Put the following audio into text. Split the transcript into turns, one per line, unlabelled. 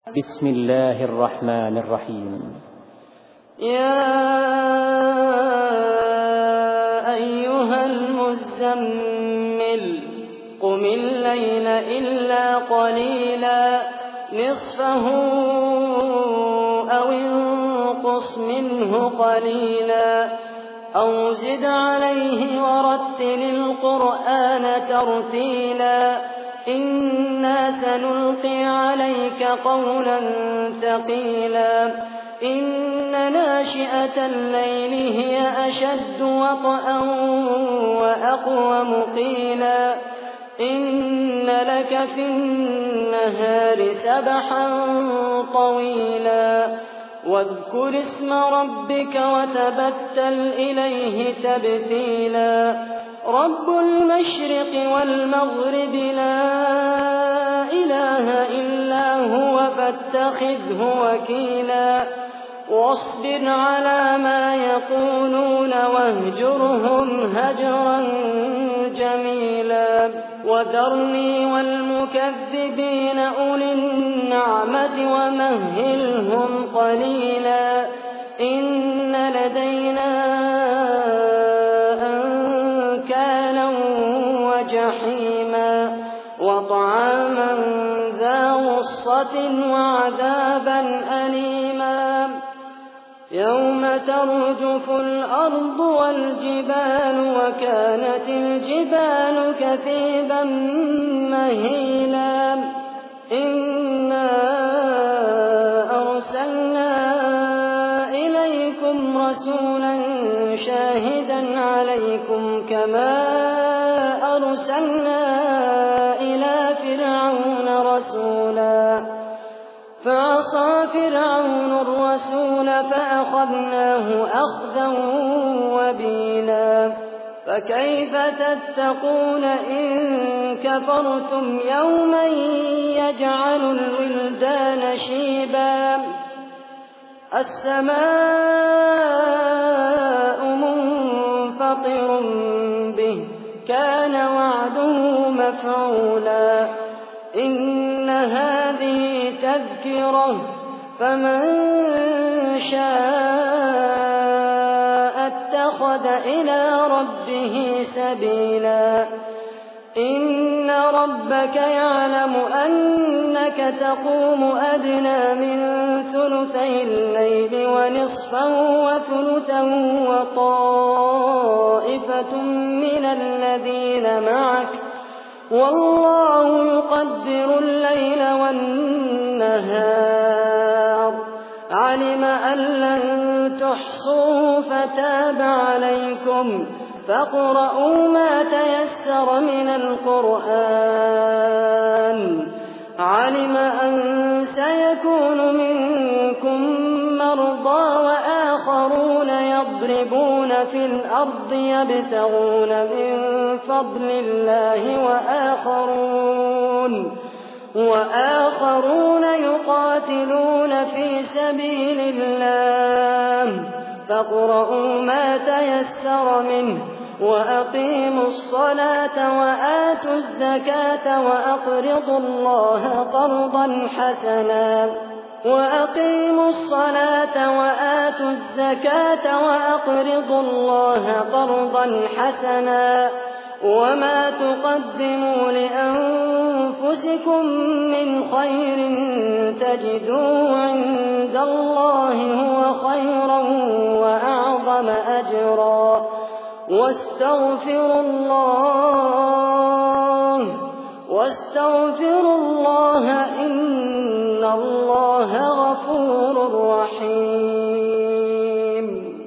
بسم الله الرحمن الرحيم.
يا أيها المزمل قم الليل إلا قليلا نصفه أو انقص منه قليلا أو زد عليه ورتل القرآن ترتيلا إنا سنلقي عليك قولا ثقيلا إن ناشئة الليل هي أشد وطئا وأقوم قيلا إن لك في النهار سبحا طويلا واذكر اسم ربك وتبتل إليه تبتيلا رب المشرق والمغرب لا إله إلا هو فاتخذه وكيلا واصبر على ما يقولون واهجرهم هجرا جميلا وذرني والمكذبين أولي النعمة ومهلهم قليلا إن لدينا أنكالا وجحيما وطعاما ذا غصة وعذابا أليما يوم ترجف الأرض والجبال وكانت الجبال كثيبا مهيلا إنا أرسلنا إليكم رسولا شاهدا عليكم كما أرسلنا إلى فرعون رسولا فعصى فرعون الرسول فأخذناه أخذا وبيلا فكيف تتقون إن كفرتم يوما يجعل الولدان شيبا السماء منفطر به كان وعده مفعولا إن هذه تذكرة فمن شاء اتخذ إلى ربه سبيلا إن ربك يعلم أنك تقوم أدنى من ثلثي الليل ونصفه وثلثا وطائفة من الذين معك والله يقدر الليل والنهار علم أن لن تحصوه فتاب عليكم فاقرؤوا ما تيسر من القرآن علم أن سيكون منكم مرضى وآخرون يضربون في الأرض يبتغون من فضل الله وآخرون يقاتلون في سبيل الله فاقرؤوا ما تيسر منه وأقيموا الصلاة وآتوا الزكاة وأقرضوا الله قرضا حسنا وما تقدموا لأنفسكم من خير تجدوه عند الله هو خيرا وأعظم أجرا واستغفروا الله إن الله غفور رحيم